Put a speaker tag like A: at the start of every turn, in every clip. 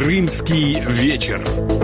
A: Крымский вечер.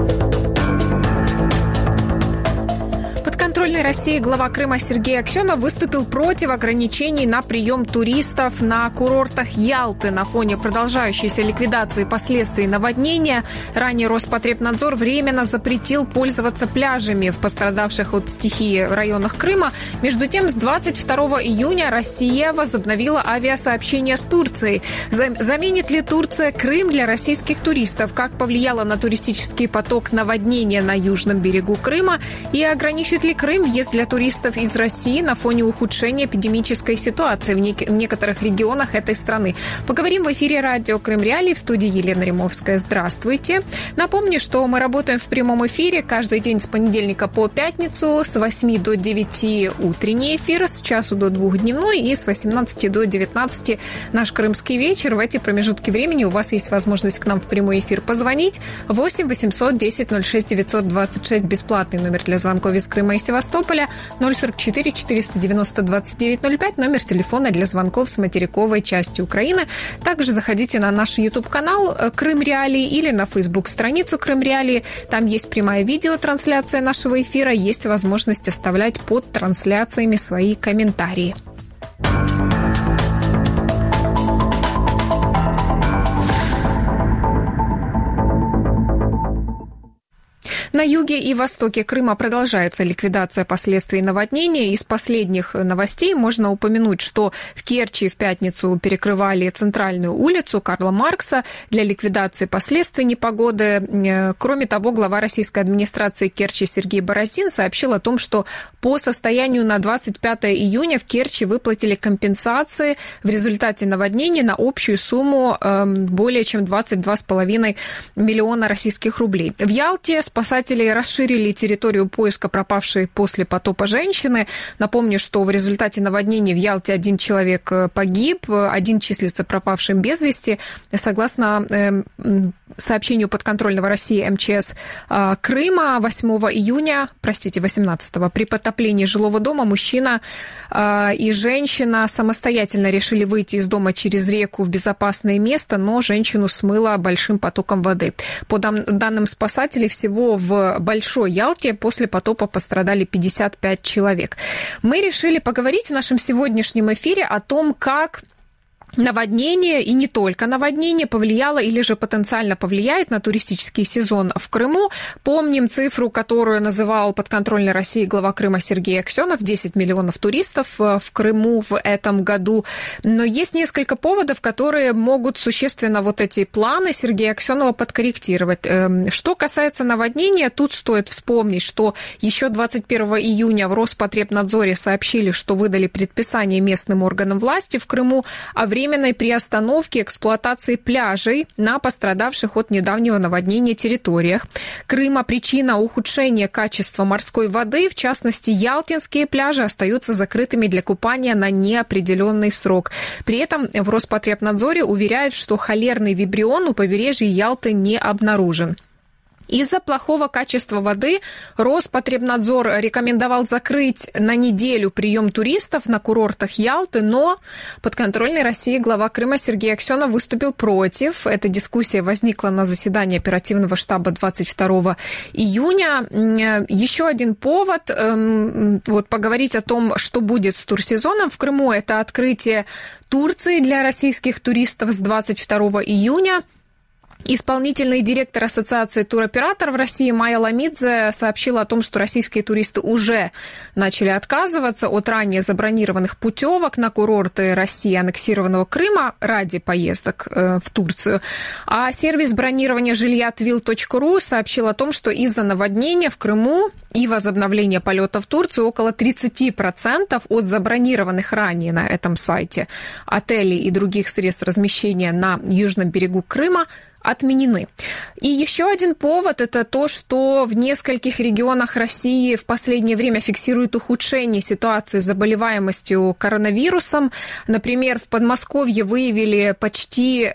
B: Подконтрольной России глава Крыма Сергей Аксенов выступил против ограничений на прием туристов на курортах Ялты на фоне продолжающейся ликвидации последствий наводнения. Ранее Роспотребнадзор временно запретил пользоваться пляжами в пострадавших от стихии районах Крыма. Между тем, с 22 июня Россия возобновила авиасообщение с Турцией. Заменит ли Турция Крым для российских туристов? Как повлияло на туристический поток наводнение на южном берегу Крыма? И ограничит ли Крым въезд для туристов из России на фоне ухудшения эпидемической ситуации в некоторых регионах этой страны? Поговорим в эфире радио «Крым Реалии». В студии Елена Римовская. Здравствуйте. Напомню, что мы работаем в прямом эфире каждый день с понедельника по пятницу с 8 до 9 утренний эфир, с часу до 2 дневной и с 18 до 19 наш крымский вечер. В эти промежутки времени у вас есть возможность к нам в прямой эфир позвонить. 8 800 10 06 926 бесплатный номер для звонков из Крыма и Севастополя, 044 490 2905, номер телефона для звонков с материковой части Украины. Также заходите на наш YouTube-канал «Крым Реалии» или на Facebook-страницу «Крым Реалии». Там есть прямая видеотрансляция нашего эфира, есть возможность оставлять под трансляциями свои комментарии. На юге и востоке Крыма продолжается ликвидация последствий наводнения. Из последних новостей можно упомянуть, что в Керчи в пятницу перекрывали центральную улицу Карла Маркса для ликвидации последствий непогоды. Кроме того, глава российской администрации Керчи Сергей Бороздин сообщил о том, что по состоянию на 25 июня в Керчи выплатили компенсации в результате наводнения на общую сумму более чем 22,5 миллиона российских рублей. В Ялте спасатели расширили территорию поиска пропавшей после потопа женщины. Напомню, что в результате наводнения в Ялте один человек погиб, один числится пропавшим без вести. Согласно сообщению подконтрольного России МЧС Крыма 18-го при потоплении жилого дома мужчина и женщина самостоятельно решили выйти из дома через реку в безопасное место, но женщину смыло большим потоком воды. По данным спасателей, всего в Большой Ялте после потопа пострадали 55 человек. Мы решили поговорить в нашем сегодняшнем эфире о том, как наводнение, и не только наводнение, повлияло или же потенциально повлияет на туристический сезон в Крыму. Помним цифру, которую называл подконтрольной России глава Крыма Сергей Аксенов: 10 миллионов туристов в Крыму в этом году. Но есть несколько поводов, которые могут существенно вот эти планы Сергея Аксенова подкорректировать. Что касается наводнения, тут стоит вспомнить, что еще 21 июня в Роспотребнадзоре сообщили, что выдали предписание местным органам власти в Крыму о временной приостановке эксплуатации пляжей на пострадавших от недавнего наводнения территориях Крыма. Причина ухудшения качества морской воды, в частности, ялтинские пляжи остаются закрытыми для купания на неопределенный срок. При этом в Роспотребнадзоре уверяют, что холерный вибрион у побережья Ялты не обнаружен. Из-за плохого качества воды Роспотребнадзор рекомендовал закрыть на неделю прием туристов на курортах Ялты, но подконтрольной России глава Крыма Сергей Аксенов выступил против. Эта дискуссия возникла на заседании оперативного штаба 22 июня. Еще один повод поговорить о том, что будет с турсезоном в Крыму, это открытие Турции для российских туристов с 22 июня. Исполнительный директор Ассоциации туроператоров России Майя Ламидзе сообщила о том, что российские туристы уже начали отказываться от ранее забронированных путевок на курорты России, аннексированного Крыма, ради поездок в Турцию. А сервис бронирования жилья twill.ru сообщил о том, что из-за наводнения в Крыму и возобновления полета в Турцию около 30% от забронированных ранее на этом сайте отелей и других средств размещения на южном берегу Крыма отменены. И еще один повод – это то, что в нескольких регионах России в последнее время фиксируют ухудшение ситуации с заболеваемостью коронавирусом. Например, в Подмосковье выявили почти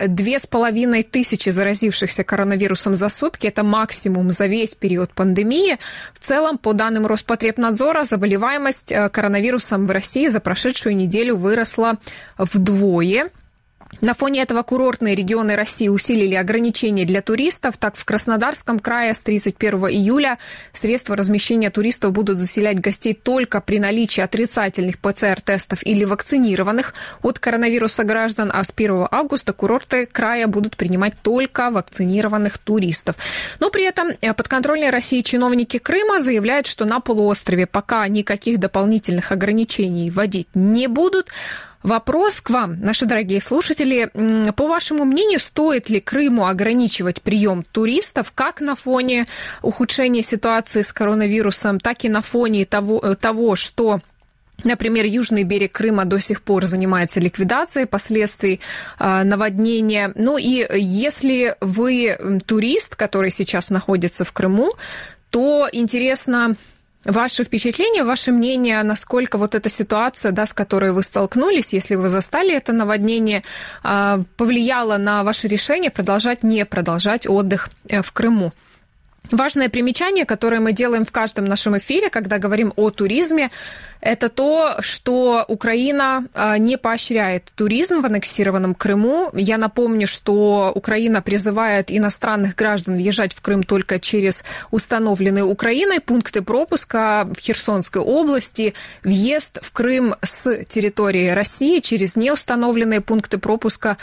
B: 2500 заразившихся коронавирусом за сутки. Это максимум за весь период пандемии. В целом, по данным Роспотребнадзора, заболеваемость коронавирусом в России за прошедшую неделю выросла вдвое. На фоне этого курортные регионы России усилили ограничения для туристов. Так, в Краснодарском крае с 31 июля средства размещения туристов будут заселять гостей только при наличии отрицательных ПЦР-тестов или вакцинированных от коронавируса граждан, а с 1 августа курорты края будут принимать только вакцинированных туристов. Но при этом подконтрольные России чиновники Крыма заявляют, что на полуострове пока никаких дополнительных ограничений вводить не будут. Вопрос к вам, наши дорогие слушатели. По вашему мнению, стоит ли Крыму ограничивать прием туристов как на фоне ухудшения ситуации с коронавирусом, так и на фоне того, что, например, южный берег Крыма до сих пор занимается ликвидацией последствий наводнения? Ну и если вы турист, который сейчас находится в Крыму, то интересно ваше впечатление, ваше мнение, насколько вот эта ситуация, да, с которой вы столкнулись, если вы застали это наводнение, повлияла на ваше решение продолжать, не продолжать отдых в Крыму. Важное примечание, которое мы делаем в каждом нашем эфире, когда говорим о туризме, это то, что Украина не поощряет туризм в аннексированном Крыму. Я напомню, что Украина призывает иностранных граждан въезжать в Крым только через установленные Украиной пункты пропуска в Херсонской области, въезд в Крым с территории России через неустановленные пункты пропуска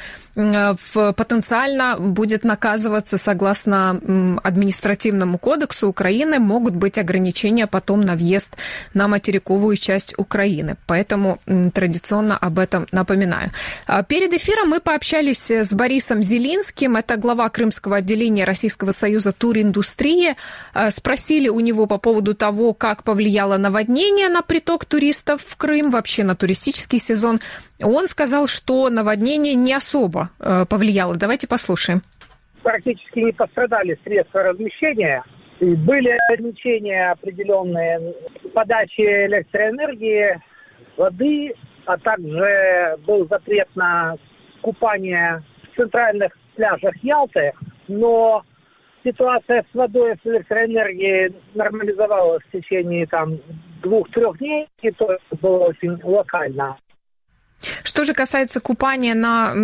B: потенциально будет наказываться согласно административному кодексу Украины, могут быть ограничения потом на въезд на материковую часть Украины. Поэтому традиционно об этом напоминаю. Перед эфиром мы пообщались с Борисом Зелинским, это глава Крымского отделения Российского союза туриндустрии. Спросили у него по поводу того, как повлияло наводнение на приток туристов в Крым, вообще на туристический сезон. Он сказал, что наводнение не особо повлияло. Давайте послушаем.
A: Практически не пострадали средства размещения. Были ограничения определенные в подаче электроэнергии, воды, а также был запрет на купание в центральных пляжах Ялты. Но ситуация с водой, с электроэнергией нормализовалась в течение 2-3 дней, и то было очень локально.
B: Что же касается купания на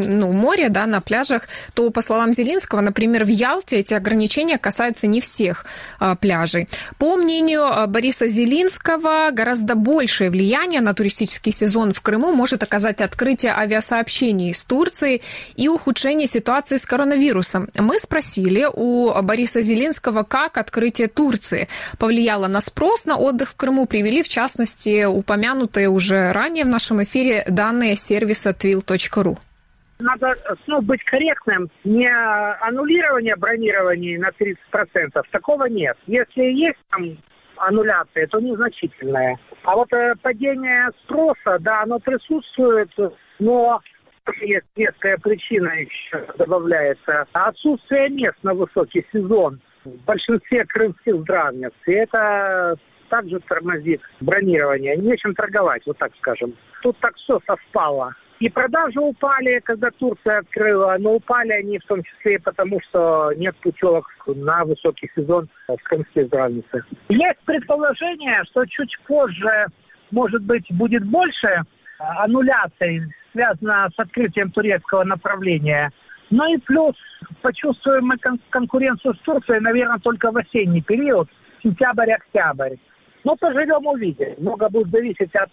B: море, да, на пляжах, то, по словам Зелинского, например, в Ялте эти ограничения касаются не всех пляжей. По мнению Бориса Зелинского, гораздо большее влияние на туристический сезон в Крыму может оказать открытие авиасообщений с Турцией и ухудшение ситуации с коронавирусом. Мы спросили у Бориса Зелинского, как открытие Турции повлияло на спрос на отдых в Крыму, привели, в частности, упомянутые уже ранее в нашем эфире данные сервиса twill.ru.
A: Надо быть корректным. Не аннулирование бронирований на 30%, такого нет. Если есть там аннуляция, то незначительная. А вот падение спроса, да, оно присутствует, но есть веская причина еще добавляется. Отсутствие мест на высокий сезон в большинстве крымских здравниц. И это также тормозит бронирование. Нечем торговать, вот так скажем. Тут так все совпало. И продажи упали, когда Турция открыла, но упали они в том числе и потому, что нет путевок на высокий сезон в крымские здравницы. Есть предположение, что чуть позже, может быть, будет больше аннуляций, связано с открытием турецкого направления. Ну и плюс почувствуем мы конкуренцию с Турцией, наверное, только в осенний период, сентябрь-октябрь. Но поживем, увидим. Много будет зависеть от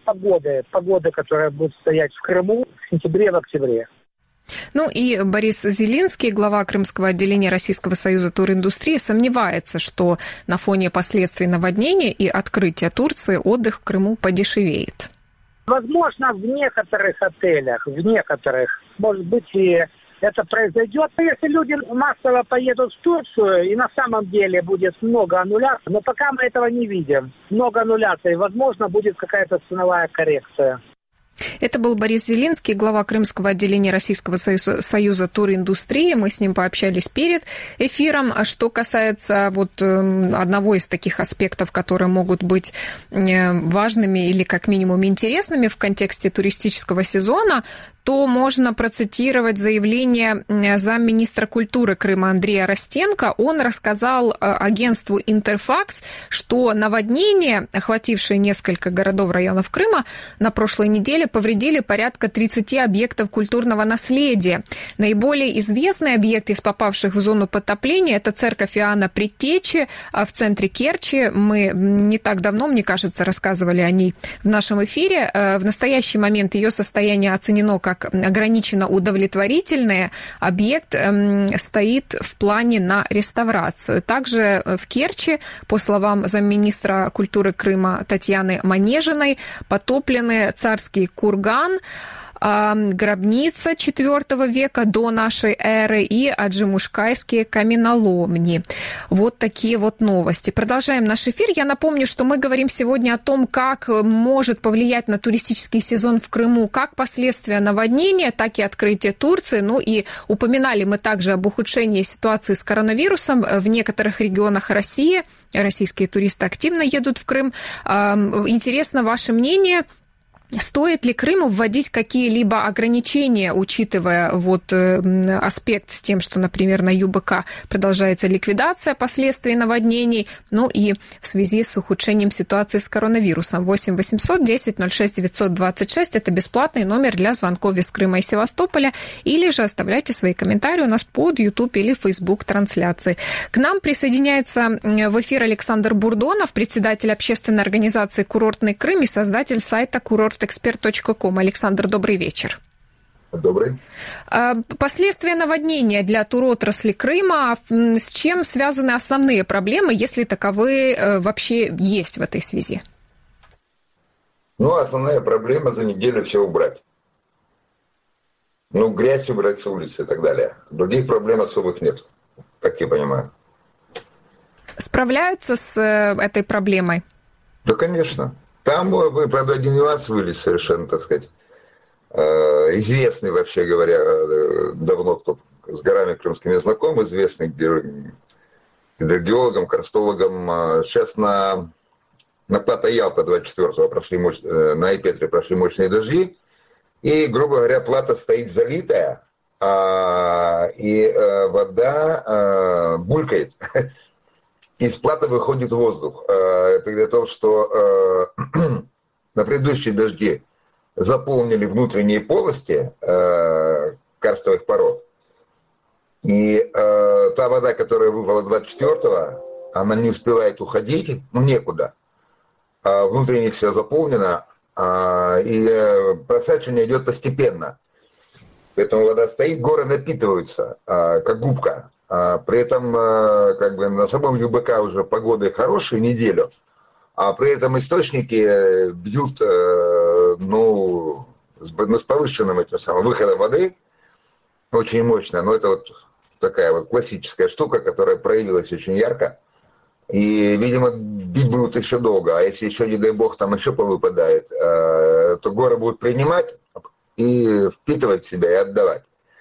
A: погоды, которая будет стоять в Крыму в сентябре, в октябре.
B: Ну и Борис Зелинский, глава Крымского отделения Российского союза туриндустрии, сомневается, что на фоне последствий наводнения и открытия Турции отдых в Крыму подешевеет.
A: Возможно, в некоторых отелях, может быть, и это произойдет. Если люди массово поедут в Турцию, и на самом деле будет много аннуляций, но пока мы этого не видим. Много аннуляций, возможно, будет какая-то ценовая коррекция.
B: Это был Борис Зелинский, глава Крымского отделения Российского союза туриндустрии. Мы с ним пообщались перед эфиром. Что касается одного из таких аспектов, которые могут быть важными или как минимум интересными в контексте туристического сезона, то можно процитировать заявление замминистра культуры Крыма Андрея Ростенко. Он рассказал агентству «Интерфакс», что наводнение, охватившее несколько городов, районов Крыма, на прошлой неделе повредили порядка 30 объектов культурного наследия. Наиболее известный объект из попавших в зону потопления – это церковь Иоанна Предтечи в центре Керчи. Мы не так давно, мне кажется, рассказывали о ней в нашем эфире. В настоящий момент ее состояние оценено как ограниченно удовлетворительное. Объект стоит в плане на реставрацию. Также в Керчи, по словам замминистра культуры Крыма Татьяны Манежиной, потоплены царский курган, гробница IV века до нашей эры и аджимушкайские каменоломни. Вот такие вот новости. Продолжаем наш эфир. Я напомню, что мы говорим сегодня о том, как может повлиять на туристический сезон в Крыму как последствия наводнения, так и открытие Турции. Ну и упоминали мы также об ухудшении ситуации с коронавирусом в некоторых регионах России. Российские туристы активно едут в Крым. Интересно ваше мнение. Стоит ли Крыму вводить какие-либо ограничения, учитывая вот аспект с тем, что, например, на ЮБК продолжается ликвидация последствий наводнений, ну и в связи с ухудшением ситуации с коронавирусом? 8 800 10 06 926 – это бесплатный номер для звонков из Крыма и Севастополя, или же оставляйте свои комментарии у нас под YouTube или Facebook трансляции. К нам присоединяется в эфир Александр Бурдонов, председатель общественной организации «Курортный Крым» и создатель сайта «Курортэксперт.ком». Александр, добрый вечер.
C: Добрый.
B: Последствия наводнения для туротрасли Крыма. С чем связаны основные проблемы, если таковые вообще есть в этой связи?
C: Основная проблема за неделю все убрать. Грязь убрать с улицы и так далее. Других проблем особых нет, как я понимаю.
B: Справляются с этой проблемой?
C: Да, конечно. Там, правда, один нюанс вылез совершенно, так сказать, известный, вообще говоря, давно, кто с горами крымскими знаком, известный гидрогеологам, карстологам. Сейчас на Плата Ялта 24-го на Айпетре прошли мощные дожди, и, грубо говоря, Плата стоит залитая, и вода булькает. Из Платы выходит воздух. Это говорит о том, что на предыдущие дожди заполнили внутренние полости карстовых пород. И та вода, которая выпала 24-го, она не успевает уходить, некуда. Внутренне все заполнено, и просачивание идет постепенно. Поэтому вода стоит, горы напитываются, как губка. При этом на самом ЮБК уже погоды хорошие неделю, а при этом источники бьют с повышенным этим самым выходом воды очень мощно. Но это вот такая вот классическая штука, которая проявилась очень ярко. И, видимо, бить будут еще долго. А если еще, не дай бог, там еще повыпадает, то горы будут принимать и впитывать в себя и отдавать.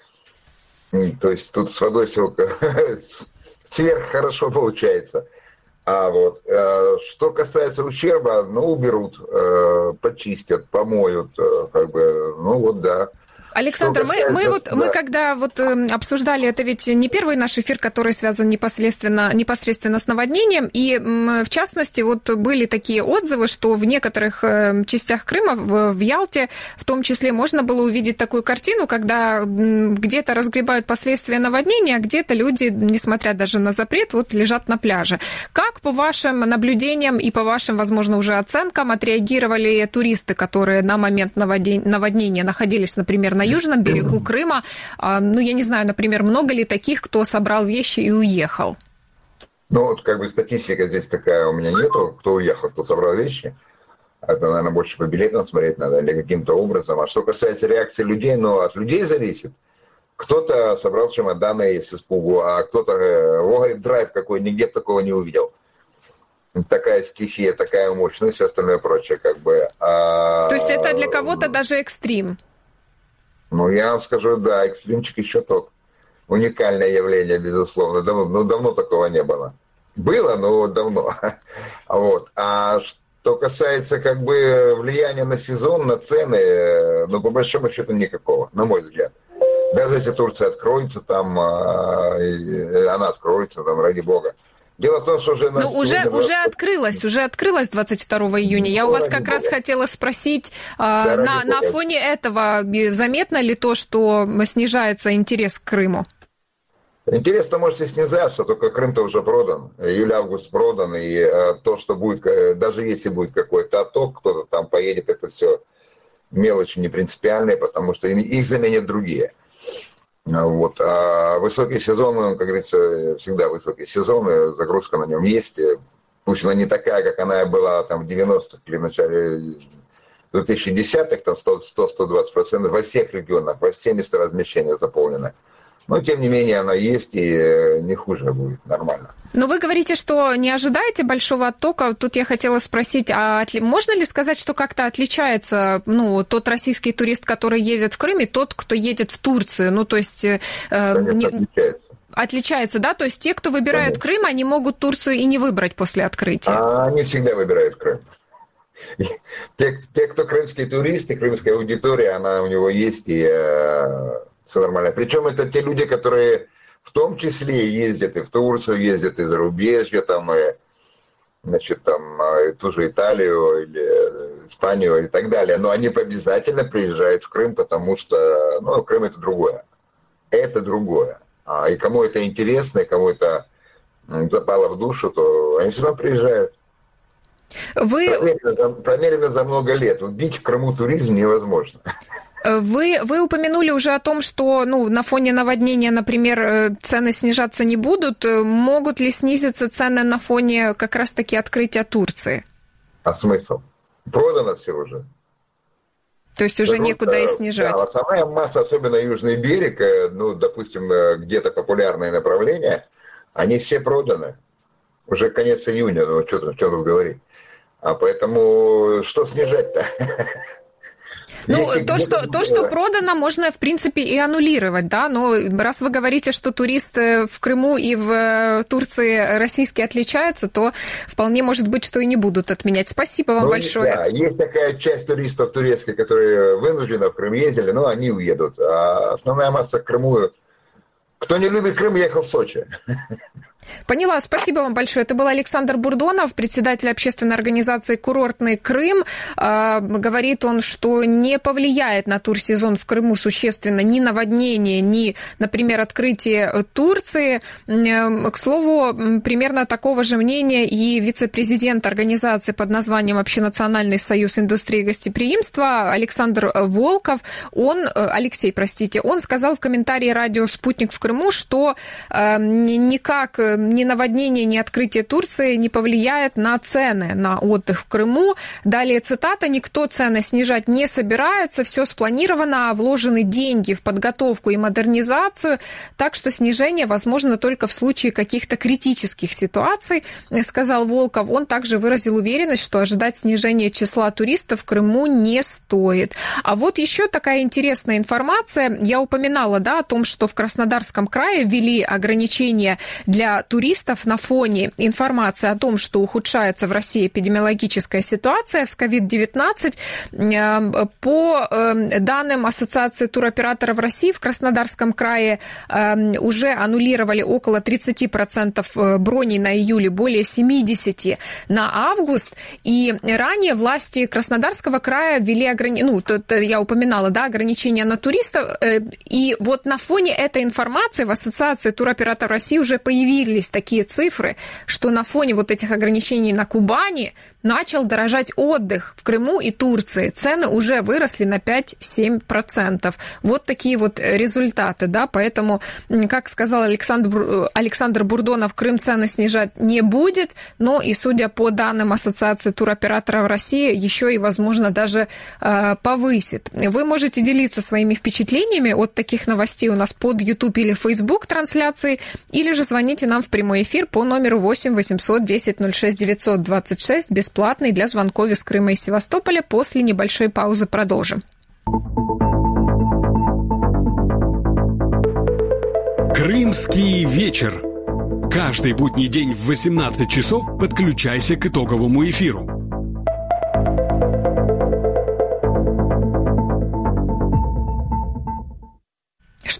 C: То есть тут с водой все сверх хорошо получается. Что касается ущерба, уберут, почистят, помоют, да.
B: Александр, мы когда обсуждали, это ведь не первый наш эфир, который связан непосредственно с наводнением, и в частности были такие отзывы, что в некоторых частях Крыма, в Ялте в том числе, можно было увидеть такую картину, когда где-то разгребают последствия наводнения, а где-то люди, несмотря даже на запрет, лежат на пляже. Как по вашим наблюдениям и по вашим, возможно, уже оценкам отреагировали туристы, которые на момент наводнения находились, например, на южном берегу Крыма? Я не знаю, например, много ли таких, кто собрал вещи и уехал?
C: Статистика здесь такая у меня нету, кто уехал, кто собрал вещи. Это, наверное, больше по билетам смотреть надо или каким-то образом. А что касается реакции людей, от людей зависит. Кто-то собрал чемоданы с испугу, а кто-то, говорит, драйв какой, нигде такого не увидел. Такая стихия, такая мощь, и все остальное прочее, То есть это для кого-то даже экстрим? Я вам скажу, да, экстримчик еще тот. Уникальное явление, безусловно. Давно такого не было. Было, но давно. А что касается влияния на сезон, на цены, по большому счету никакого, на мой взгляд. Даже если Турция откроется, она откроется, ради бога. Дело в том, что уже...
B: уже открылась 22 июня. Я у вас как раз хотела спросить, на фоне этого заметно ли то, что снижается интерес к Крыму?
C: Интерес-то может и снижаться, только Крым-то уже продан. Июль-август продан, и то, что будет, даже если будет какой-то отток, кто-то там поедет, это все мелочи не принципиальные, потому что их заменят другие. Вот. А высокий сезон, как говорится, всегда высокий сезон, и загрузка на нем есть. Пусть она не такая, как она была там в 90-х или в начале 2010-х, там 100-120% во всех регионах, во все места размещения заполнены. Но, тем не менее, она есть, и не хуже будет, нормально.
B: Но вы говорите, что не ожидаете большого оттока. Тут я хотела спросить, а можно ли сказать, что как-то отличается тот российский турист, который едет в Крым, и тот, кто едет в Турцию? Ну, то есть...
C: Отличается.
B: Отличается, да? То есть те, кто выбирают Крым, они могут Турцию и не выбрать после открытия?
C: Они всегда выбирают Крым. Те, кто крымские туристы, крымская аудитория, она у него есть, и... Все нормально. Причем это те люди, которые в том числе ездят и в Турцию, ездят и за зарубежье, там, и, значит, там, и ту же Италию, или Испанию и так далее. Но они обязательно приезжают в Крым, потому что, Крым это другое. Это другое. И кому это интересно, и кому это запало в душу, то они сюда приезжают. Промерено за много лет. Убить в Крыму туризм невозможно.
B: Вы упомянули уже о том, что на фоне наводнения, например, цены снижаться не будут. Могут ли снизиться цены на фоне как раз-таки открытия Турции?
C: А смысл? Продано все уже.
B: То есть уже некуда и снижать?
C: Да, основная масса, особенно Южный берег, допустим, где-то популярные направления, они все проданы. Уже конец июня, что тут говорить. А поэтому что снижать-то?
B: То, что продано, можно, в принципе, и аннулировать, да, но раз вы говорите, что туристы в Крыму и в Турции российские отличаются, то вполне может быть, что и не будут отменять. Спасибо вам большое.
C: Да, есть такая часть туристов турецких, которые вынуждены в Крым ездили, но они уедут. А основная масса в Крыму... Кто не любит Крым, ехал в Сочи.
B: Поняла, спасибо вам большое. Это был Александр Бурдонов, председатель общественной организации «Курортный Крым». Говорит он, что не повлияет на турсезон в Крыму существенно ни наводнение, ни, например, открытие Турции. К слову, примерно такого же мнения и вице-президент организации под названием Общенациональный союз индустрии гостеприимства Алексей, он сказал в комментарии радио «Спутник» в Крыму, что никак ни наводнение, ни открытие Турции не повлияет на цены на отдых в Крыму. Далее цитата: «Никто цены снижать не собирается, все спланировано, вложены деньги в подготовку и модернизацию, так что снижение возможно только в случае каких-то критических ситуаций», сказал Волков. Он также выразил уверенность, что ожидать снижения числа туристов в Крыму не стоит. А вот еще такая интересная информация. Я упоминала, о том, что в Краснодарском крае ввели ограничения для туристов на фоне информации о том, что ухудшается в России эпидемиологическая ситуация с COVID-19. По данным Ассоциации туроператоров России, в Краснодарском крае уже аннулировали около 30% броней на июль, более 70% на август. И ранее власти Краснодарского края ввели я упоминала, ограничения на туристов. И вот на фоне этой информации в Ассоциации туроператоров России уже появились такие цифры, что на фоне вот этих ограничений на Кубани начал дорожать отдых в Крыму и Турции. Цены уже выросли на 5-7%. Вот такие вот результаты, поэтому, как сказал Александр Бурдонов, Крым цены снижать не будет, но и, судя по данным Ассоциации туроператоров России, еще и, возможно, даже повысит. Вы можете делиться своими впечатлениями от таких новостей у нас под YouTube или Facebook трансляции, или же звоните нам в прямой эфир по номеру 8 800 10 06 926, бесплатный для звонков из Крыма и Севастополя. После небольшой паузы продолжим.
D: Крымский вечер. Каждый будний день в 18 часов подключайся к итоговому эфиру.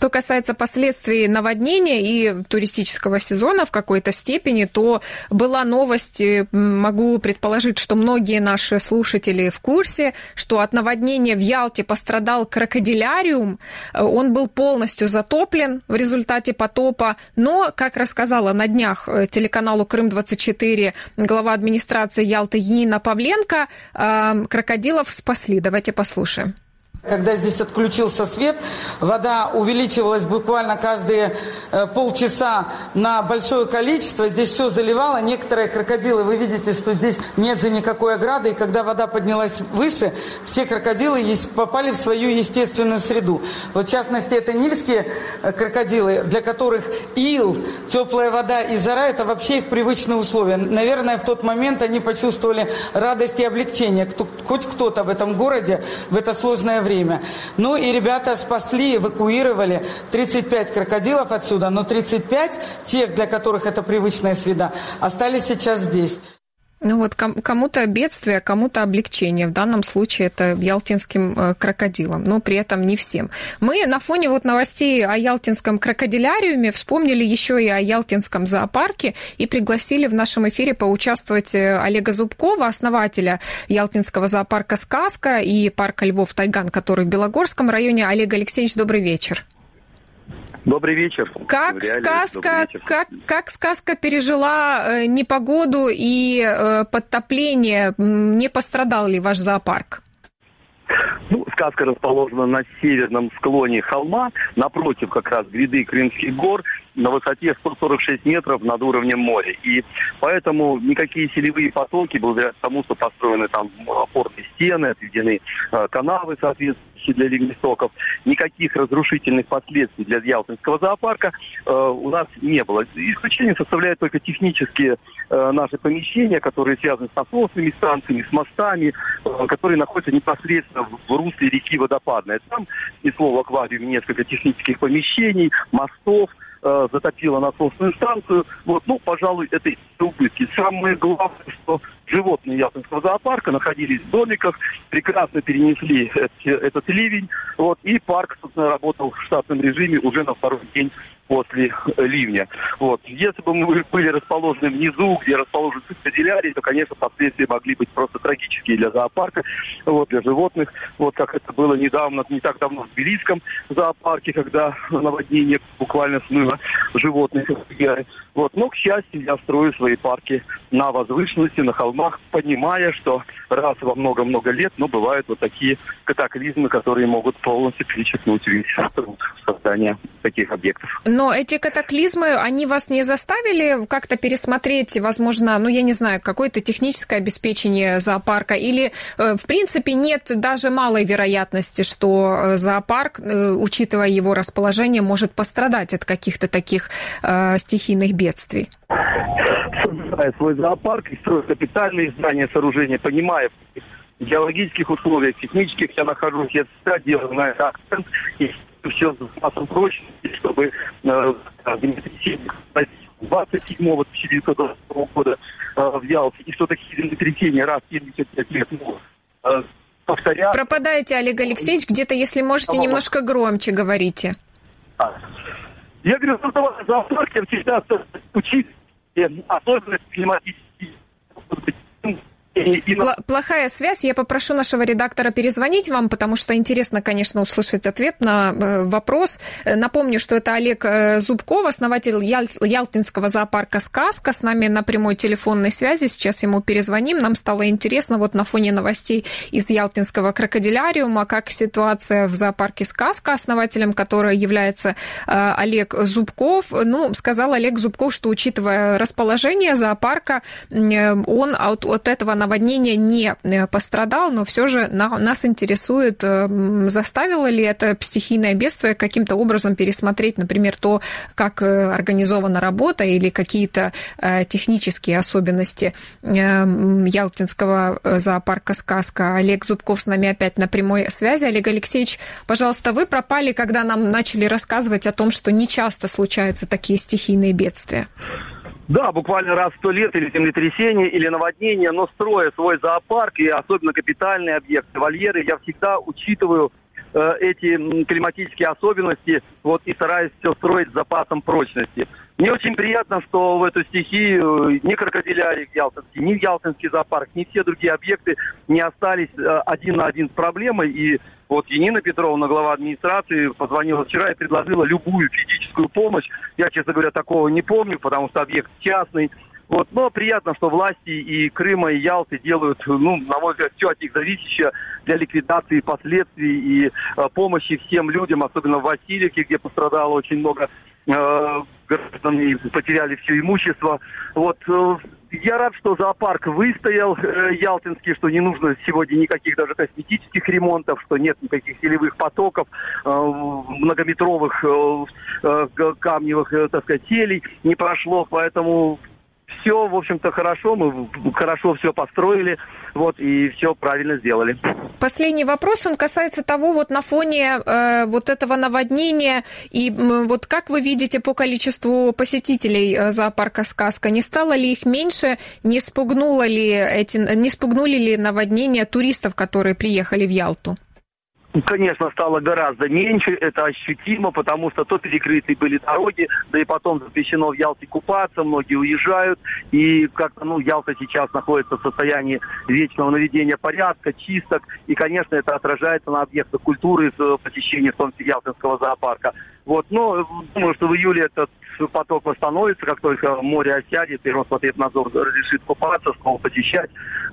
B: Что касается последствий наводнения и туристического сезона в какой-то степени, то была новость, могу предположить, что многие наши слушатели в курсе, что от наводнения в Ялте пострадал крокодиляриум. Он был полностью затоплен в результате потопа, но, как рассказала на днях телеканалу «Крым-24» глава администрации Ялты Нина Павленко, крокодилов спасли. Давайте послушаем.
E: Когда здесь отключился свет, вода увеличивалась буквально каждые полчаса на большое количество. Здесь все заливало. Некоторые крокодилы, вы видите, что здесь нет же никакой ограды. И когда вода поднялась выше, все крокодилы попали в свою естественную среду. Вот в частности, это нильские крокодилы, для которых ил, теплая вода и жара – это вообще их привычные условия. Наверное, в тот момент они почувствовали радость и облегчение. Хоть кто-то в этом городе в это сложное время. Ну и ребята спасли, эвакуировали 35 крокодилов отсюда, но 35, тех, для которых это привычная среда, остались сейчас здесь.
B: Ну вот кому-то бедствие, кому-то облегчение. В данном случае это ялтинским крокодилам, но при этом не всем. Мы на фоне вот новостей о ялтинском крокодиляриуме вспомнили еще и о ялтинском зоопарке и пригласили в нашем эфире поучаствовать Олега Зубкова, основателя ялтинского зоопарка «Сказка» и парка Львов Тайган, который в Белогорском районе. Олег Алексеевич, добрый вечер.
F: Добрый вечер.
B: Как сказка пережила непогоду и подтопление? Не пострадал ли ваш зоопарк?
F: Сказка расположена на северном склоне холма, напротив как раз гряды Крымских гор, на высоте 146 метров над уровнем моря. И поэтому никакие селевые потоки, благодаря тому, что построены там опорные стены, отведены канавы соответствующие для ливнестоков, никаких разрушительных последствий для Ялтинского зоопарка у нас не было. Исключение составляют только технические наши помещения, которые связаны с насосными станциями, с мостами, которые находятся непосредственно в русле реки Водопадная. Там снесло в аквариуме несколько технических помещений, мостов, затопило насосную станцию. Пожалуй, это и убытки. Самое главное, что животные Ялтинского зоопарка находились в домиках, прекрасно перенесли этот ливень, и парк, собственно, работал в штатном режиме уже на второй день после ливня. Если бы мы были расположены внизу, где расположен крокодилярий, то, конечно, последствия могли быть просто трагические для зоопарка, для животных. Как это было недавно, не так давно в Тбилисском зоопарке, когда наводнение буквально смыло животных. Но, к счастью, я строю свои парки на возвышенности, на холмах, понимая, что раз во много-много лет, бывают такие катаклизмы, которые могут полностью перечеркнуть весь труд создания таких объектов.
B: Но эти катаклизмы, они вас не заставили как-то пересмотреть, возможно, я не знаю, какое-то техническое обеспечение зоопарка? Или, в принципе, нет даже малой вероятности, что зоопарк, учитывая его расположение, может пострадать от каких-то таких стихийных бедствий?
F: Создавая свой зоопарк и строя капитальные здания, сооружения, понимая, в геологических условиях, технических я нахожусь, я всегда делаю на это акцент, и все с запасом прочности, чтобы землетрясение 27-1922 года в Ялте, и что такие землетрясения раз в 75 лет повторяют.
B: Пропадаете, Олег Алексеевич, где-то, если можете, немножко громче говорите.
F: Я говорю, создавая зоопарк, я всегда учить особенности климатические.
B: Плохая связь. Я попрошу нашего редактора перезвонить вам, потому что интересно, конечно, услышать ответ на вопрос. Напомню, что это Олег Зубков, основатель ялтинского зоопарка «Сказка». С нами на прямой телефонной связи. Сейчас ему перезвоним. Нам стало интересно на фоне новостей из ялтинского крокодиляриума, как ситуация в зоопарке «Сказка», основателем которого является Олег Зубков. Сказал Олег Зубков, что, учитывая расположение зоопарка, он от этого наводнения не пострадал, но все же нас интересует, заставило ли это стихийное бедствие каким-то образом пересмотреть, например, то, как организована работа или какие-то технические особенности ялтинского зоопарка «Сказка». Олег Зубков с нами опять на прямой связи. Олег Алексеевич, пожалуйста, вы пропали, когда нам начали рассказывать о том, что нечасто случаются такие стихийные бедствия.
F: Да, буквально раз в 100 лет или землетрясение, или наводнение, но строя свой зоопарк и особенно капитальные объекты, вольеры, я всегда учитываю эти климатические особенности, вот, и стараясь все строить с запасом прочности. Мне очень приятно, что в эту стихию ни крокодилярий Ялтинский, ни Ялтинский зоопарк, ни все другие объекты не остались один на один с проблемой. И вот Янина Петровна, глава администрации, позвонила вчера и предложила любую физическую помощь. Я, честно говоря, такого не помню, потому что объект частный. Вот, но приятно, что власти и Крыма, и Ялты делают, ну, на мой взгляд, все от них зависящее для ликвидации последствий и помощи всем людям, особенно в Васильевке, где пострадало очень много граждан и потеряли все имущество. Вот, я рад, что зоопарк выстоял ялтинский, что не нужно сегодня никаких даже косметических ремонтов, что нет никаких селевых потоков, многометровых камневых, так сказать, селей не прошло, поэтому все, в общем-то, хорошо, мы хорошо все построили, вот, и все правильно сделали.
B: Последний вопрос, он касается того, вот на фоне вот этого наводнения, и вот как вы видите по количеству посетителей зоопарка «Сказка», не стало ли их меньше, не спугнули ли наводнение туристов, которые приехали в Ялту?
F: Конечно, стало гораздо меньше, это ощутимо, потому что то перекрыты были дороги, да и потом запрещено в Ялте купаться, многие уезжают, и как-то, ну, Ялта сейчас находится в состоянии вечного наведения порядка, чисток, и, конечно, это отражается на объектах культуры с посещением, в том числе, Ялтинского зоопарка. Вот, но думаю, что в июле этот поток восстановится, как только море осядет, и Роспотребнадзор разрешит купаться, снова посещать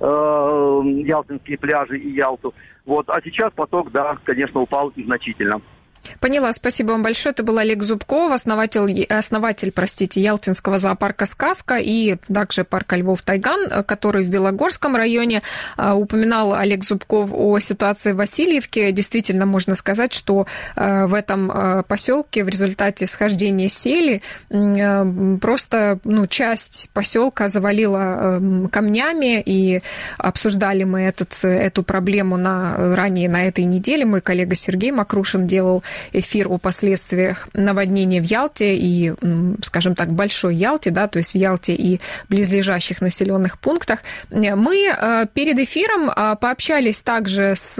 F: ялтинские пляжи и Ялту. Вот, а сейчас поток, да, конечно, упал значительно.
B: Поняла, спасибо вам большое. Это был Олег Зубков, основатель, Ялтинского зоопарка «Сказка» и также парка Львов-Тайган, который в Белогорском районе. Упоминал Олег Зубков о ситуации в Васильевке. Действительно, можно сказать, что в этом поселке в результате схождения сели просто, ну, часть поселка завалила камнями, и обсуждали мы эту проблему ранее на этой неделе. Мой коллега Сергей Макрушин делал эфир о последствиях наводнения в Ялте и, скажем так, Большой Ялте, да, то есть в Ялте и близлежащих населенных пунктах. Мы перед эфиром пообщались также с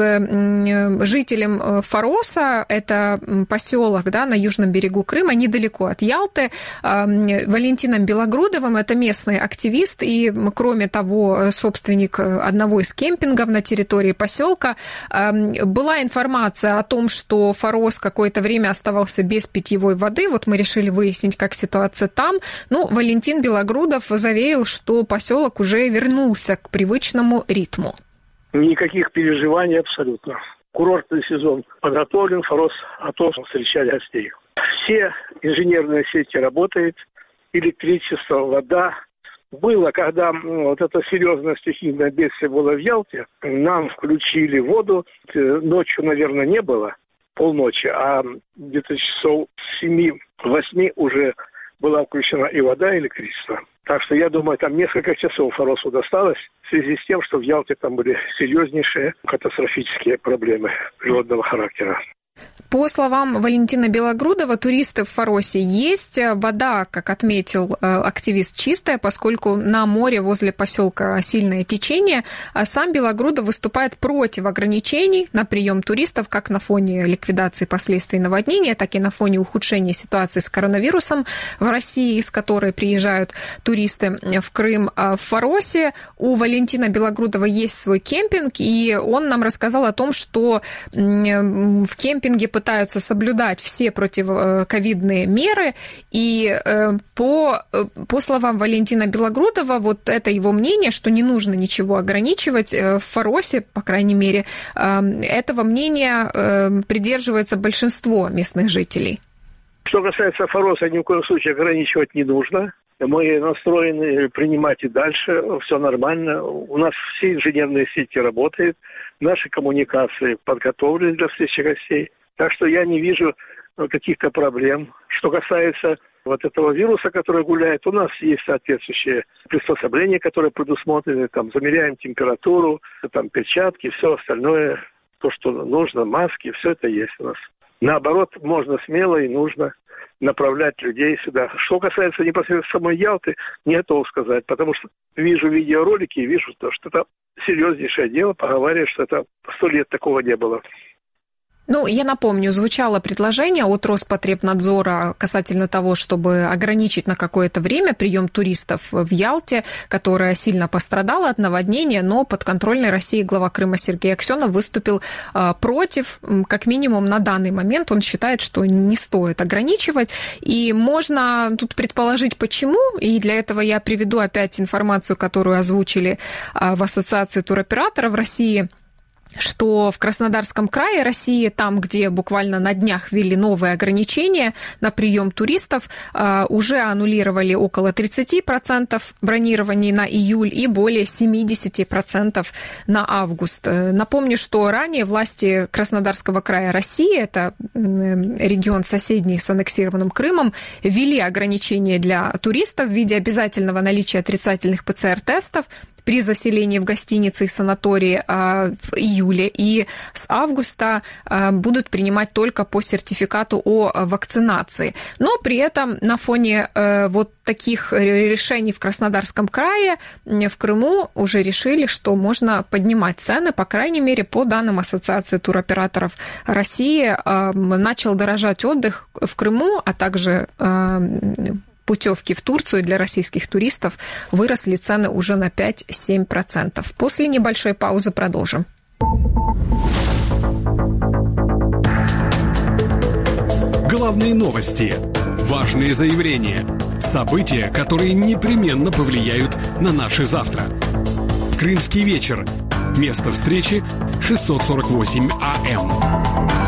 B: жителем Фароса, это поселок, да, на южном берегу Крыма, недалеко от Ялты, Валентином Белогрудовым, это местный активист и, кроме того, собственник одного из кемпингов на территории поселка. Была информация о том, что Фарос какое-то время оставался без питьевой воды. Вот мы решили выяснить, как ситуация там. Ну, Валентин Белогрудов заверил, что поселок уже вернулся к привычному ритму.
G: Никаких переживаний абсолютно. Курортный сезон подготовлен, Фарос готов встречать гостей. Все инженерные сети работают, электричество, вода. Было, когда вот это серьезное стихийное бедствие было в Ялте, нам включили воду, ночью, наверное, не было, полночи, а где-то часов 7-8 уже была включена и вода, и электричество. Так что я думаю, там несколько часов Фаросу досталось в связи с тем, что в Ялте там были серьезнейшие катастрофические проблемы природного характера.
B: По словам Валентина Белогрудова, туристы в Фаросе есть. Вода, как отметил активист, чистая, поскольку на море возле поселка сильное течение. А сам Белогрудов выступает против ограничений на прием туристов как на фоне ликвидации последствий наводнения, так и на фоне ухудшения ситуации с коронавирусом в России, из которой приезжают туристы в Крым. В Фаросе у Валентина Белогрудова есть свой кемпинг, и он нам рассказал о том, что в кемпинге пытаются соблюдать все противоковидные меры, и по словам Валентина Белогрудова, вот это его мнение, что не нужно ничего ограничивать в Фаросе, по крайней мере, этого мнения придерживается большинство местных жителей.
G: Что касается Фароса, ни в коем случае ограничивать не нужно. Мы настроены принимать и дальше, все нормально. У нас все инженерные сети работают, наши коммуникации подготовлены для встречи гостей. Так что я не вижу каких-то проблем. Что касается вот этого вируса, который гуляет, у нас есть соответствующие приспособления, которые предусмотрены. Там замеряем температуру, там перчатки, все остальное, то, что нужно, маски, все это есть у нас. Наоборот, можно смело и нужно направлять людей сюда. Что касается непосредственно самой Ялты, не готов сказать, потому что вижу видеоролики и вижу, что это серьезнейшее дело, поговаривают, что это 100 лет такого не было.
B: Ну, я напомню, звучало предложение от Роспотребнадзора касательно того, чтобы ограничить на какое-то время прием туристов в Ялте, которая сильно пострадала от наводнения, но подконтрольной России глава Крыма Сергей Аксенов выступил против. Как минимум на данный момент он считает, что не стоит ограничивать. И можно тут предположить, почему. И для этого я приведу опять информацию, которую озвучили в Ассоциации туроператоров России, что в Краснодарском крае России, там, где буквально на днях ввели новые ограничения на прием туристов, уже аннулировали около 30% бронирований на июль и более 70% на август. Напомню, что ранее власти Краснодарского края России, это регион соседний с аннексированным Крымом, ввели ограничения для туристов в виде обязательного наличия отрицательных ПЦР-тестов при заселении в гостиницы и санатории в июле, и с августа будут принимать только по сертификату о вакцинации. Но при этом на фоне вот таких решений в Краснодарском крае, в Крыму уже решили, что можно поднимать цены, по крайней мере, по данным Ассоциации туроператоров России, начал дорожать отдых в Крыму, а также путевки в Турцию для российских туристов, выросли цены уже на 5-7%. После небольшой паузы продолжим.
D: Главные новости, важные заявления, события, которые непременно повлияют на наше завтра. Крымский вечер. Место встречи 648 АМ.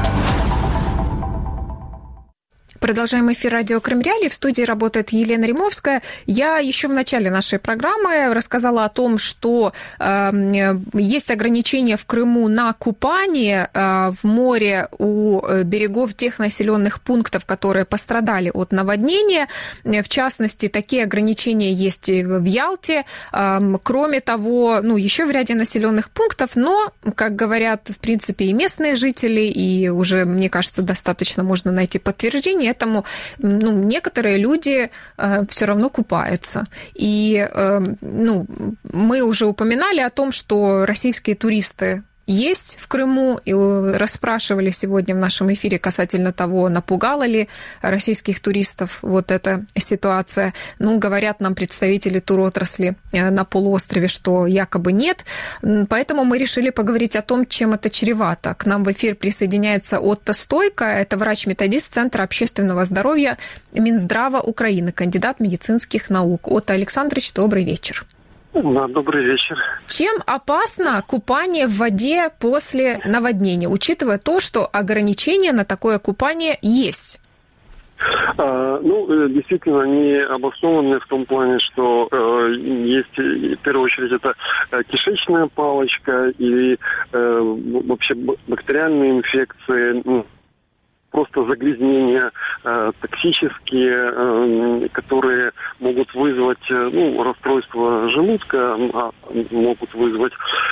B: Продолжаем эфир радио Крым Реалии. В студии работает Елена Римовская. Я еще в начале нашей программы рассказала о том, что есть ограничения в Крыму на купание в море у берегов тех населенных пунктов, которые пострадали от наводнения. В частности, такие ограничения есть в Ялте. Кроме того, еще в ряде населенных пунктов, но, как говорят, в принципе, и местные жители, и уже, мне кажется, достаточно можно найти подтверждение этому, некоторые люди все равно купаются. И мы уже упоминали о том, что российские туристы есть в Крыму, и расспрашивали сегодня в нашем эфире касательно того, напугала ли российских туристов вот эта ситуация. Говорят нам представители туротрасли на полуострове, что якобы нет. Поэтому мы решили поговорить о том, чем это чревато. К нам в эфир присоединяется Отто Стойко, это врач-методист Центра общественного здоровья Минздрава Украины, кандидат медицинских наук. Отто Александрович, добрый вечер.
H: Да, добрый вечер.
B: Чем опасно купание в воде после наводнения, учитывая то, что ограничения на такое купание есть?
H: Действительно, они обоснованы в том плане, что есть, в первую очередь, это кишечная палочка и вообще бактериальные инфекции, просто загрязнения токсические, которые могут вызвать расстройство желудка, могут вызвать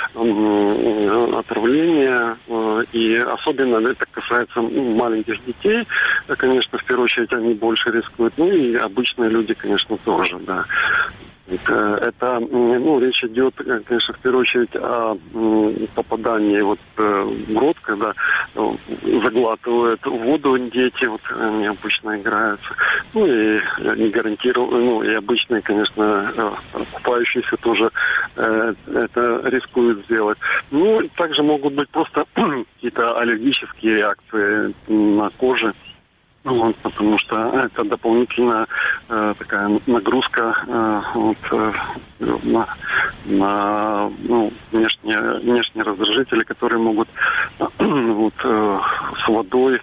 H: отравление. И особенно это касается маленьких детей. Конечно, в первую очередь они больше рискуют. И обычные люди, конечно, тоже, да. Это речь идет, конечно, в первую очередь о попадании в рот, когда заглатывают воду дети, они обычно играются. И не гарантирую, и обычные, конечно, купающиеся тоже это рискуют сделать. Также могут быть просто какие-то аллергические реакции на коже. Потому что это дополнительная такая нагрузка на внешние раздражители, которые могут с водой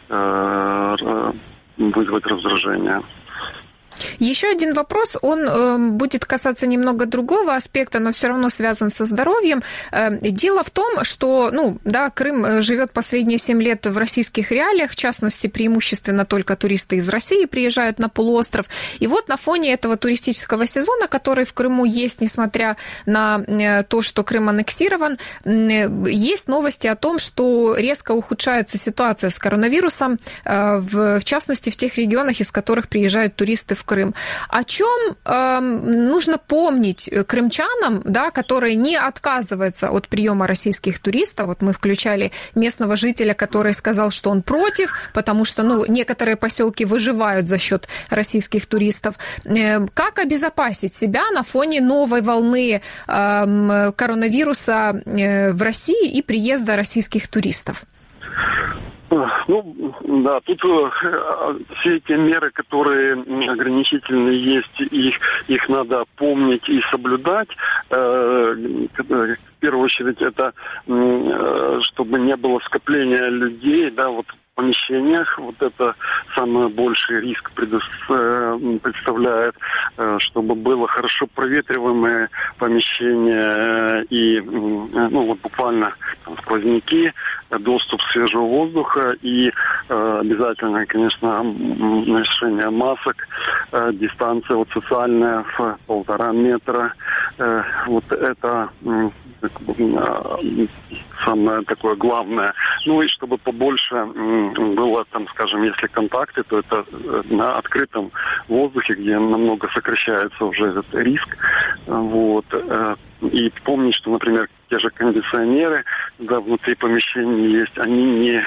H: вызвать раздражение.
B: Еще один вопрос, он будет касаться немного другого аспекта, но все равно связан со здоровьем. Дело в том, что, Крым живет последние 7 лет в российских реалиях, в частности, преимущественно только туристы из России приезжают на полуостров. И вот на фоне этого туристического сезона, который в Крыму есть, несмотря на то, что Крым аннексирован, есть новости о том, что резко ухудшается ситуация с коронавирусом, в частности, в тех регионах, из которых приезжают туристы в Крым. О чем нужно помнить крымчанам, да, которые не отказываются от приема российских туристов? Вот мы включали местного жителя, который сказал, что он против, потому что, некоторые поселки выживают за счет российских туристов. Как обезопасить себя на фоне новой волны коронавируса в России и приезда российских туристов?
H: Да, тут все эти меры, которые ограничительные есть, их надо помнить и соблюдать. В первую очередь это, чтобы не было скопления людей, да, вот в помещениях. Вот это самый больший риск представляет, чтобы было хорошо проветриваемое помещение и, буквально сквозняки, доступ свежего воздуха и обязательно, конечно, ношение масок, дистанция социальная в 1,5 метра. Вот это самое такое главное. И чтобы побольше было, если контакты, то это на открытом воздухе, где намного сокращается уже этот риск. Вот. И помнить, что, например, те же кондиционеры, да, внутри помещения есть, они не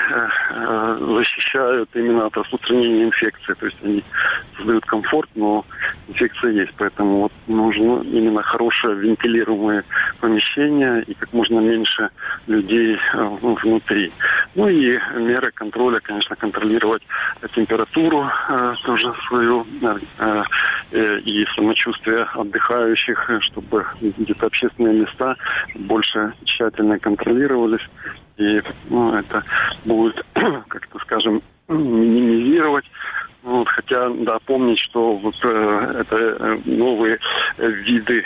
H: защищают именно от распространения инфекции. То есть они создают комфорт, но инфекция есть. Поэтому нужно именно хорошее вентилируемое помещение и как можно меньше людей внутри. И меры контроля, конечно, контролировать температуру тоже свою и самочувствие отдыхающих, чтобы где-то общественные места больше тщательно контролировались. И это будет, минимизировать. Хотя, да, помнить, что это новые виды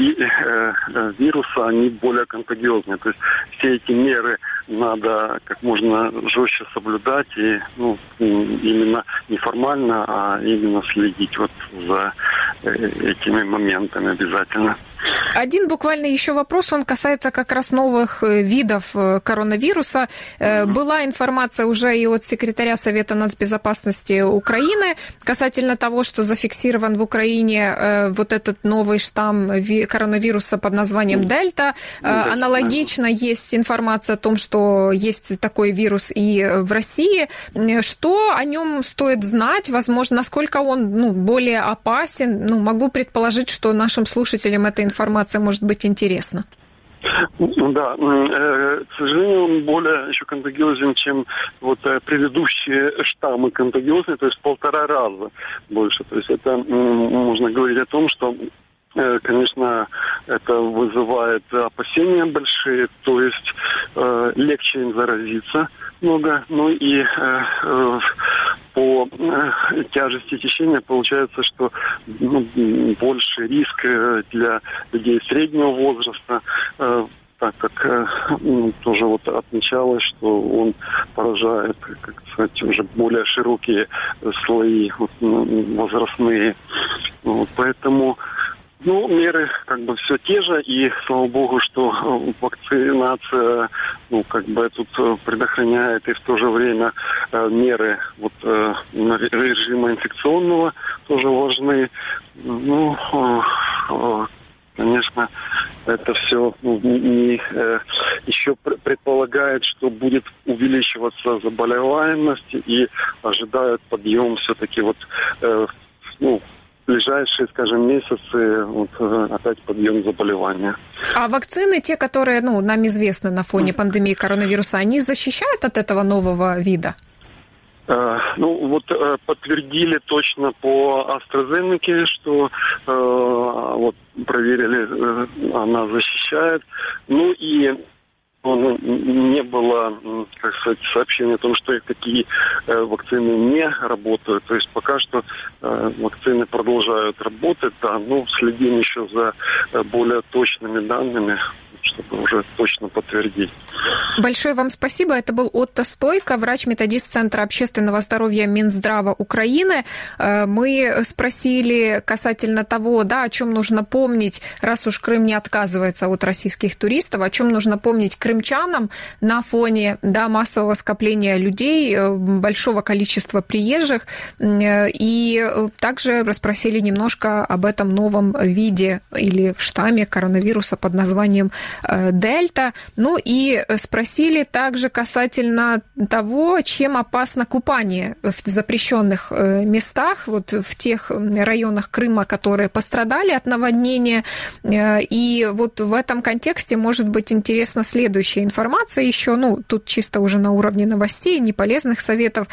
H: вируса, они более контагиозные. То есть все эти меры надо как можно жестче соблюдать и именно не формально, а именно следить за этими моментами обязательно.
B: Один буквально еще вопрос, он касается как раз новых видов коронавируса. Была информация уже и от секретаря Совета нацбезопасности Украины касательно того, что зафиксирован в Украине вот этот новый штамм коронавируса под названием Дельта. Аналогично есть информация о том, что есть такой вирус и в России. Что о нем стоит знать? Возможно, насколько он более опасен? Могу предположить, что нашим слушателям эта информация может быть интересна.
H: Да, к сожалению, он более еще контагиозен, чем предыдущие штаммы контагиозные, то есть в 1,5 раза больше. То есть это можно говорить о том, что, конечно, это вызывает опасения большие, то есть легче им заразиться много, и по тяжести течения получается, что больше риск для людей среднего возраста, так как тоже отмечалось, что он поражает, уже более широкие слои возрастные. Поэтому меры все те же, и слава богу, что вакцинация, тут предохраняет, и в то же время меры режима инфекционного тоже важны. Конечно, это все еще предполагает, что будет увеличиваться заболеваемость, и ожидают подъем все-таки ближайшие, месяцы опять подъем заболевания.
B: А вакцины, те, которые, нам известны на фоне пандемии коронавируса, они защищают от этого нового вида?
H: Подтвердили точно по AstraZeneca, что проверили, она защищает. И не было, сообщения о том, что такие вакцины не работают. То есть пока что вакцины продолжают работать, да, следим еще за более точными данными, чтобы уже точно подтвердить.
B: Большое вам спасибо. Это был Отто Стойко, врач-методист Центра общественного здоровья Минздрава Украины. Мы спросили касательно того, да, о чем нужно помнить, раз уж Крым не отказывается от российских туристов, о чем нужно помнить крымчанам на фоне, да, массового скопления людей, большого количества приезжих. И также расспросили немножко об этом новом виде или штамме коронавируса под названием Дельта. Ну и спросили также касательно того, чем опасно купание в запрещенных местах, вот в тех районах Крыма, которые пострадали от наводнения. И вот в этом контексте может быть интересна следующая информация еще, ну, тут чисто уже на уровне новостей, не полезных советов.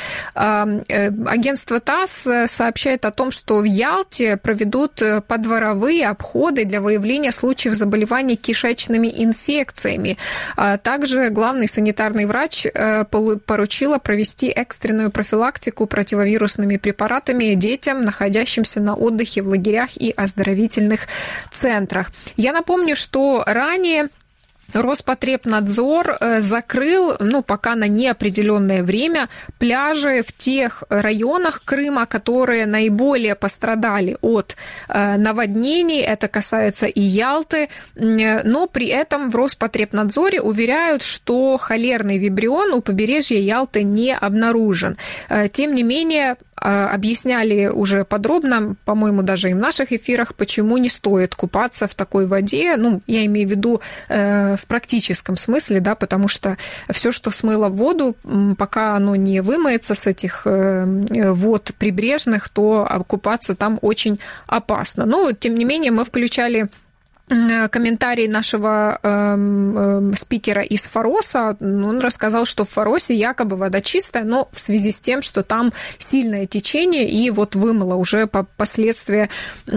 B: Агентство ТАСС сообщает о том, что в Ялте проведут подворовые обходы для выявления случаев заболеваний кишечными инфекциями. Также главный санитарный врач поручила провести экстренную профилактику противовирусными препаратами детям, находящимся на отдыхе в лагерях и оздоровительных центрах. Я напомню, что ранее Роспотребнадзор закрыл, ну, пока на неопределенное время, пляжи в тех районах Крыма, которые наиболее пострадали от наводнений. Это касается и Ялты. Но при этом в Роспотребнадзоре уверяют, что холерный вибрион у побережья Ялты не обнаружен. Тем не менее, объясняли уже подробно, по-моему, даже и в наших эфирах, почему не стоит купаться в такой воде. Ну, я имею в виду в практическом смысле, да, потому что все, что смыло в воду, пока оно не вымоется с этих вод прибрежных, то купаться там очень опасно. Но, тем не менее, мы включали комментарий нашего спикера из Фароса. Он рассказал, что в Фаросе якобы вода чистая, но в связи с тем, что там сильное течение и вот вымыло уже последствия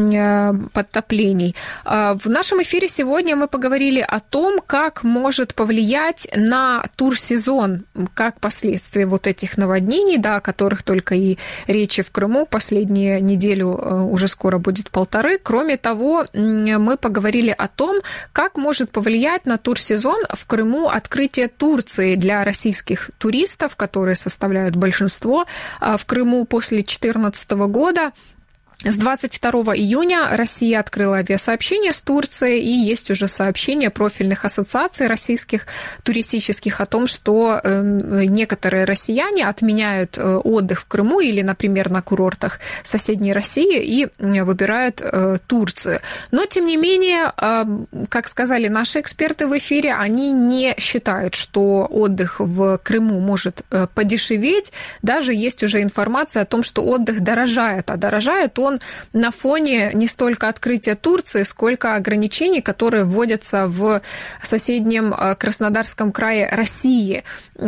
B: подтоплений. В нашем эфире сегодня мы поговорили о том, как может повлиять на турсезон, как последствия вот этих наводнений, да, о которых только и речи в Крыму последнюю неделю, уже скоро будет 1,5. Кроме того, мы поговорили о том, как может повлиять на турсезон в Крыму открытие Турции для российских туристов, которые составляют большинство в Крыму после 2014 года. С 22 июня Россия открыла авиасообщение с Турцией, и есть уже сообщения профильных ассоциаций российских туристических о том, что некоторые россияне отменяют отдых в Крыму или, например, на курортах соседней России и выбирают Турцию. Но, тем не менее, как сказали наши эксперты в эфире, они не считают, что отдых в Крыму может подешеветь. Даже есть уже информация о том, что отдых дорожает, а дорожает он на фоне не столько открытия Турции, сколько ограничений, которые вводятся в соседнем Краснодарском крае России.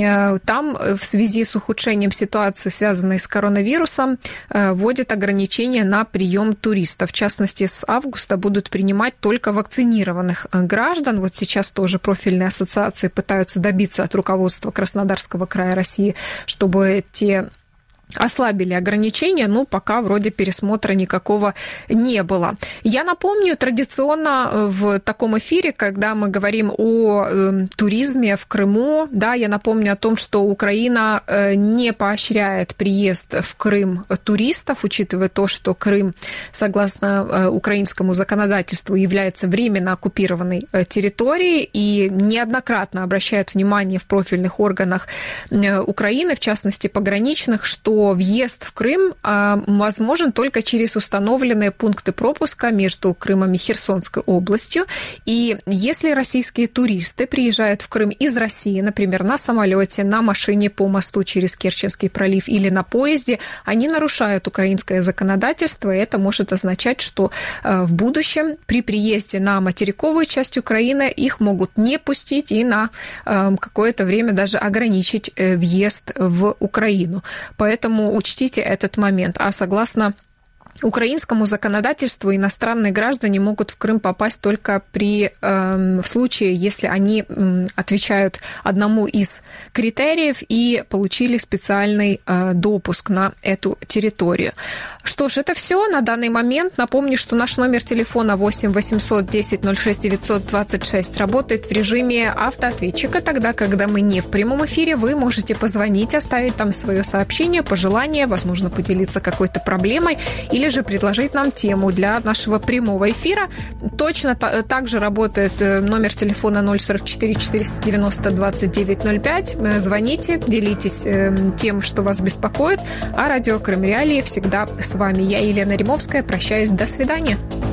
B: Там в связи с ухудшением ситуации, связанной с коронавирусом, вводят ограничения на прием туристов. В частности, с августа будут принимать только вакцинированных граждан. Вот сейчас тоже профильные ассоциации пытаются добиться от руководства Краснодарского края России, чтобы те ослабили ограничения, но пока вроде пересмотра никакого не было. Я напомню, традиционно в таком эфире, когда мы говорим о туризме в Крыму, да, я напомню о том, что Украина не поощряет приезд в Крым туристов, учитывая то, что Крым, согласно украинскому законодательству, является временно оккупированной территорией, и неоднократно обращает внимание в профильных органах Украины, в частности пограничных, что въезд в Крым возможен только через установленные пункты пропуска между Крымом и Херсонской областью. И если российские туристы приезжают в Крым из России, например, на самолете, на машине по мосту через Керченский пролив или на поезде, они нарушают украинское законодательство, и это может означать, что в будущем при приезде на материковую часть Украины их могут не пустить и на какое-то время даже ограничить въезд в Украину. Поэтому учтите этот момент. А согласно украинскому законодательству иностранные граждане могут в Крым попасть только в случае, если они отвечают одному из критериев и получили специальный допуск на эту территорию. Что ж, это все на данный момент. Напомню, что наш номер телефона 8 800 10 06 926 работает в режиме автоответчика. Тогда, когда мы не в прямом эфире, вы можете позвонить, оставить там свое сообщение, пожелание, возможно, поделиться какой-то проблемой или же предложить нам тему для нашего прямого эфира. Точно так же работает номер телефона 044 490 2905. Звоните, делитесь тем, что вас беспокоит. А радио Крым Реалии всегда с вами. Я, Елена Римовская, прощаюсь. До свидания.